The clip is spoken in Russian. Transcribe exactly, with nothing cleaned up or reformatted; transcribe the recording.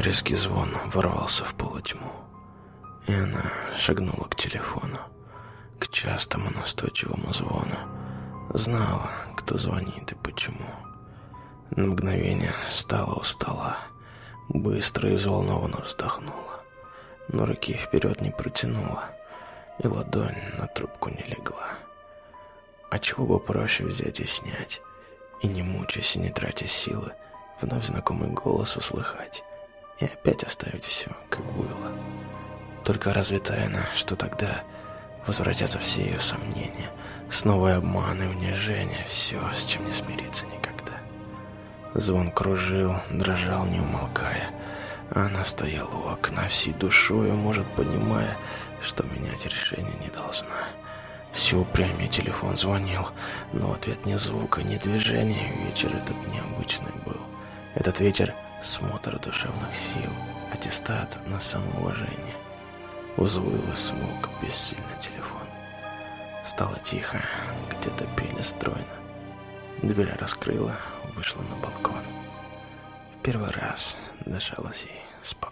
Резкий звон ворвался в полутьму, и она шагнула к телефону, к частому настойчивому звону. Знала, кто звонит и почему. На мгновение стала у стола, быстро и взволнованно вздохнула, но руки вперед не протянула, и ладонь на трубку не легла. А чего бы проще взять и снять, и не мучаясь и не тратя силы, вновь знакомый голос услыхать, и опять оставить все, как было. Только разве тайна, что тогда возвратятся все ее сомнения, снова и обман и унижение, все, с чем не смириться никогда. Звон кружил, дрожал, не умолкая, а она стояла у окна всей душою, может, понимая, что менять решение не должна. Все упрямее телефон звонил, но в ответ ни звука, ни движения. Вечер этот необычный был. Этот вечер — смотр душевных сил, аттестат на самоуважение. Взвыл и смолк бессильно телефон. Стало тихо, где-то пели стройно. Дверь раскрыла, вышла на балкон. Первый раз дышалось ей спокойно.